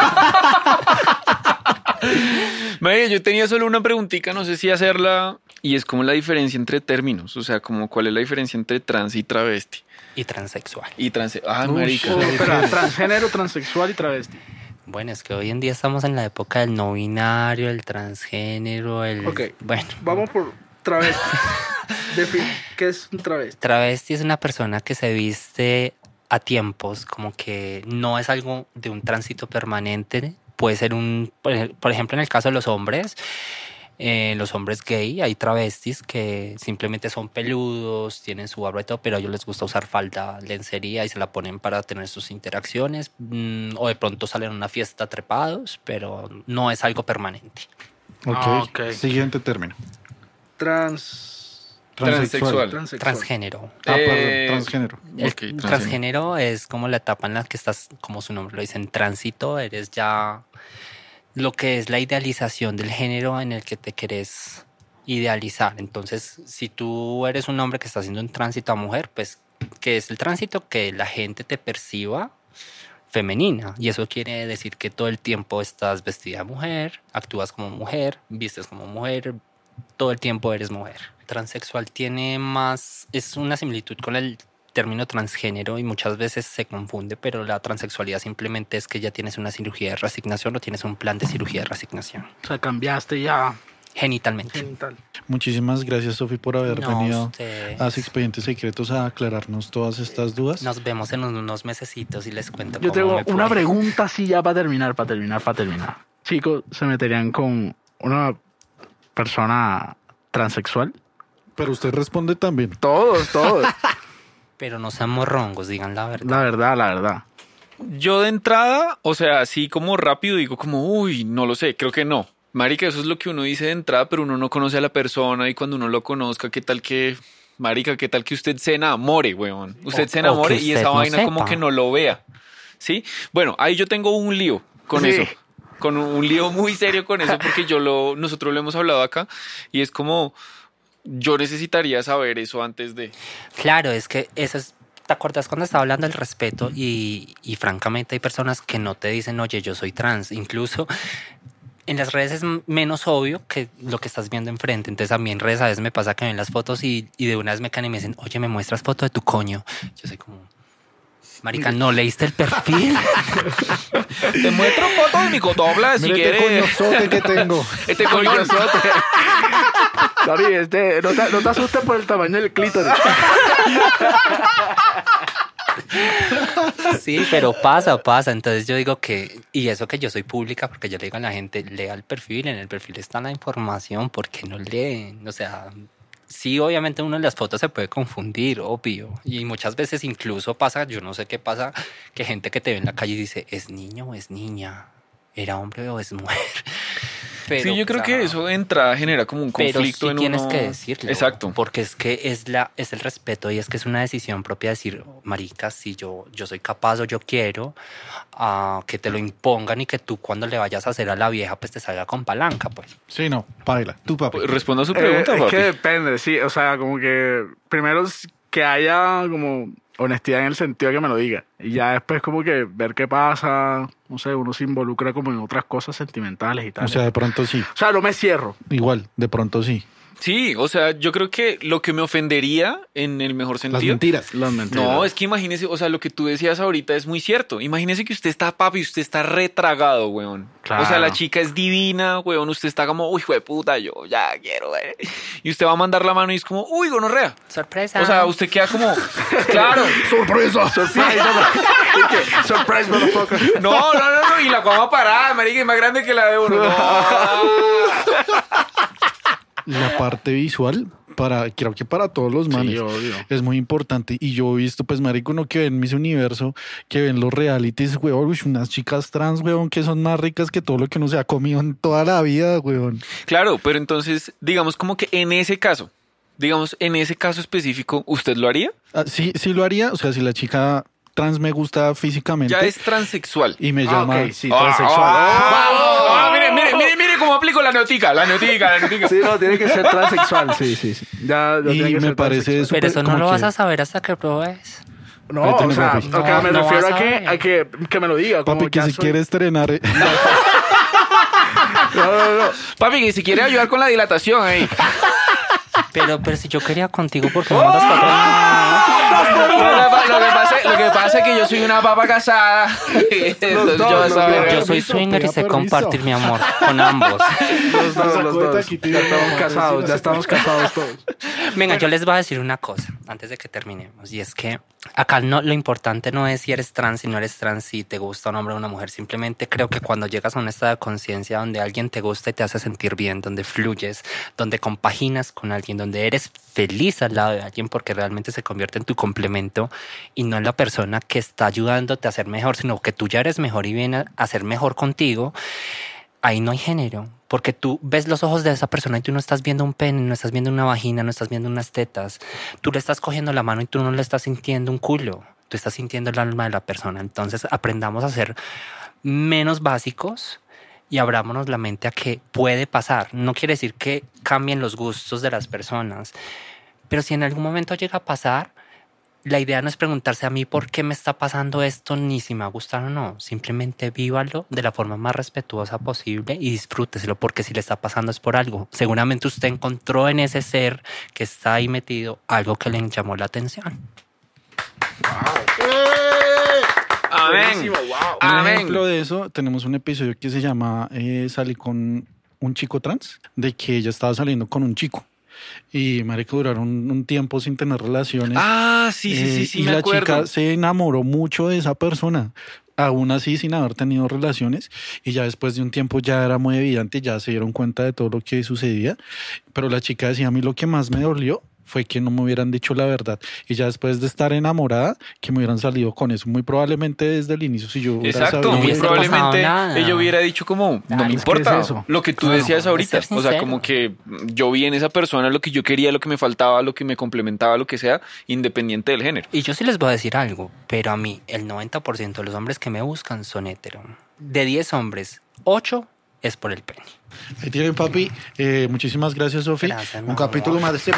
María, yo tenía solo una preguntita, no sé si hacerla, y es como la diferencia entre términos, o sea, como cuál es la diferencia entre trans y travesti. Y transexual. Y trans... Ah, Uy, marica. O, espera, transgénero, transexual y travesti. Bueno, es que hoy en día estamos en la época del no binario, el transgénero, el... Ok. Bueno, Vamos por travesti. Defi- ¿Qué es un travesti? travesti es una persona que se viste a tiempos, como que no es algo de un tránsito permanente. Puede ser un, por ej- por ejemplo, en el caso de los hombres, eh, los hombres gay, hay travestis que simplemente son peludos, tienen su barba y todo, pero a ellos les gusta usar falda, lencería y se la ponen para tener sus interacciones, mm, o de pronto salen a una fiesta trepados, pero no es algo permanente. Ok. Ah, ok. Siguiente término. Trans... Transexual. Transexual. Transgénero. Ah, Eh, perdón, transgénero. El Ok, transgénero. transgénero es como la etapa en la que estás, como su nombre lo dice, en tránsito, eres ya lo que es la idealización del género en el que te querés idealizar. Entonces, si tú eres un hombre que está haciendo un tránsito a mujer, pues, ¿qué es el tránsito? Que la gente te perciba femenina. Y eso quiere decir que todo el tiempo estás vestida de mujer, actúas como mujer, vistes como mujer, todo el tiempo eres mujer. Transexual tiene más, es una similitud con el término transgénero y muchas veces se confunde, pero la transexualidad simplemente es que ya tienes una cirugía de reasignación o tienes un plan de cirugía de reasignación. O sea, cambiaste ya. Genitalmente. Genital. Muchísimas gracias, Sofi, por haber No, venido ustedes. a Expedientes Secretos a aclararnos todas estas dudas. Nos vemos en unos mesecitos y les cuento Yo cómo tengo me fue. una pregunta así ya para terminar, para terminar, para terminar. Chicos, ¿se meterían con una persona transexual? Pero usted responde también. Todos, todos. Pero no sean morrongos, digan la verdad. La verdad, la verdad. Yo de entrada, o sea, así como rápido digo como, uy, no lo sé, creo que no. Marica, eso es lo que uno dice de entrada, pero uno no conoce a la persona y cuando uno lo conozca, ¿qué tal que, marica, qué tal que usted se enamore, weón? Usted O- se o enamore que y usted esa no vaina como sepa. que no lo vea, ¿sí? Bueno, ahí yo tengo un lío con Sí. eso, con un, un lío muy serio con eso porque yo lo, nosotros lo hemos hablado acá y es como, yo necesitaría saber eso antes de... Claro, es que eso es... ¿Te acuerdas cuando estaba hablando del respeto? Y, y francamente hay personas que no te dicen, oye, yo soy trans. Incluso en las redes es menos obvio que lo que estás viendo enfrente. Entonces a mí en redes a veces me pasa que ven las fotos y, y de una vez me caen y me dicen, oye, ¿me muestras foto de tu coño? Yo soy como, marica, ¿no leíste el perfil? Te muestro fotos de mi cotobla si Mire este quieres. coñozote que tengo. Este coñozote. David, este, no, te, no te asustes por el tamaño del clítoris. Sí, pero pasa, pasa. Entonces yo digo que, y eso que yo soy pública, porque yo le digo a la gente, lea el perfil, en el perfil está la información, ¿por qué no leen? O sea, sí, obviamente uno en las fotos se puede confundir, obvio. Y muchas veces incluso pasa, yo no sé qué pasa, que gente que te ve en la calle dice, ¿es niño o es niña? ¿Era hombre o es mujer? Pero, Sí, yo creo o que sea, eso de entrada genera como un pero conflicto sí en tienes uno. que decirlo. Exacto. Porque es que es la es el respeto y es que es una decisión propia decir, marica, si yo, yo soy capaz o yo quiero, ah, que te lo impongan y que tú cuando le vayas a hacer a la vieja pues te salga con palanca, pues. Sí, no, paila. Tú, papi. Pues, responda a su pregunta, Eh, es papi. que depende, sí. O sea, como que primero es que haya como honestidad en el sentido de que me lo diga. Y ya después como que ver qué pasa. No sé, uno se involucra como en otras cosas sentimentales y tal. O sea, de pronto sí. O sea, no me cierro. Igual, de pronto sí. Sí, o sea, yo creo que lo que me ofendería en el mejor Las sentido. mentiras. Las mentiras. No, es que imagínese, o sea, lo que tú decías ahorita es muy cierto. Imagínese que usted está, papi, usted está retragado, weón. Claro. O sea, la chica es divina, weón. Usted está como, uy, de puta, yo ya quiero, güey. Y usted va a mandar la mano y es como, uy, gonorrea. Sorpresa. O sea, usted queda como, claro. ¡Sorpresa! Surprise, mother- Surprise, motherfucker. No, no, no, no. Y la guama parada, marica, es más grande que la de uno. No. La parte visual, para, creo que para todos los manes, Sí, obvio. es muy importante. Y yo he visto, pues, marico, uno que ve en Miss Universo, que ven los realities, weón, uy, unas chicas trans, weón, que son más ricas que todo lo que uno se ha comido en toda la vida, weón. Claro, pero entonces, digamos como que en ese caso, digamos, en ese caso específico, ¿usted lo haría? Ah, sí, sí lo haría, o sea, si la chica trans me gusta físicamente Ya es transexual. y me Ah, llama... ok, sí, Ah, transexual. ah, ah, mire, mire, mire, mire cómo aplico la notica, la notica, la notica. Sí, no, tiene que ser transexual, sí, sí, sí. Ya, ya Y tiene que me ser parece transexual. súper Pero eso no como lo que- vas a saber hasta que pruebes. No, Ahí o tenés, sea, papi. o sea, me No, no refiero vas a a que, ver. a que, que me lo diga. como Papi, que ya si soy- quiere estrenar... eh, No, no, no. Papi, que si quiere ayudar con la dilatación ahí. Pero, pero si yo quería contigo, porque no mandas cuatro Lo que, pa- lo que pasa, lo que pasa es que yo soy una papa casada. Entonces dos, yo los saber- dos. Yo soy Permiso, swinger y pida sé permiso. compartir mi amor con ambos. Los dos, Sacó los de dos. taquito y Ya de estamos mamá, casados, sí, ya no estamos casados todos. Venga, yo les voy a decir una cosa antes de que terminemos. Y es que acá no, lo importante no es si eres trans, si no eres trans, si te gusta un hombre o una mujer. Simplemente creo que cuando llegas a un estado de conciencia donde alguien te gusta y te hace sentir bien, donde fluyes, donde compaginas con alguien, donde eres feliz al lado de alguien porque realmente se convierte en tu complemento y no en la persona que está ayudándote a ser mejor, sino que tú ya eres mejor y viene a ser mejor contigo, ahí no hay género. Porque tú ves los ojos de esa persona y tú no estás viendo un pene, no estás viendo una vagina, no estás viendo unas tetas. Tú le estás cogiendo la mano y tú no le estás sintiendo un culo. Tú estás sintiendo el alma de la persona. Entonces aprendamos a ser menos básicos y abrámonos la mente a que puede pasar. No quiere decir que cambien los gustos de las personas, pero si en algún momento llega a pasar, la idea no es preguntarse a mí por qué me está pasando esto, ni si me va a gustar o no. Simplemente vívalo de la forma más respetuosa posible y disfrúteselo, porque si le está pasando es por algo. Seguramente usted encontró en ese ser que está ahí metido algo que le llamó la atención. Amén. Buenísimo, wow. Un Amén. ejemplo de eso, tenemos un episodio que se llama eh, Salí con un chico trans, de que ella estaba saliendo con un chico. Y marica, duraron un tiempo sin tener relaciones. Ah, sí, sí, sí, Eh, sí, y me la acuerdo. chica se enamoró mucho de esa persona, aún así sin haber tenido relaciones, y ya después de un tiempo ya era muy evidente, ya se dieron cuenta de todo lo que sucedía, pero la chica decía, a mí lo que más me dolió fue que no me hubieran dicho la verdad, y ya después de estar enamorada, que me hubieran salido con eso, muy probablemente desde el inicio, si yo hubiera Exacto, sabido- No muy hubiese probablemente pasado nada. ella hubiera dicho como, no Claro, me es que importa, es eso. lo que tú Claro, decías ahorita, es ser o sea, sincero. como que yo vi en esa persona lo que yo quería, lo que me faltaba, lo que me complementaba, lo que sea, independiente del género. Y yo sí les voy a decir algo, pero a mí el noventa por ciento de los hombres que me buscan son hetero. De diez hombres, ocho es por el pene. Ahí tienen, papi. Eh, muchísimas gracias, Sofi. Gracias, Un mi capítulo amor. más de este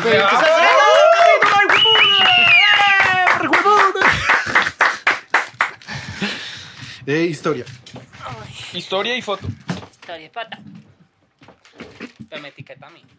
de historia. Historia y foto. Historia pata. Pero me etiqueta a mí.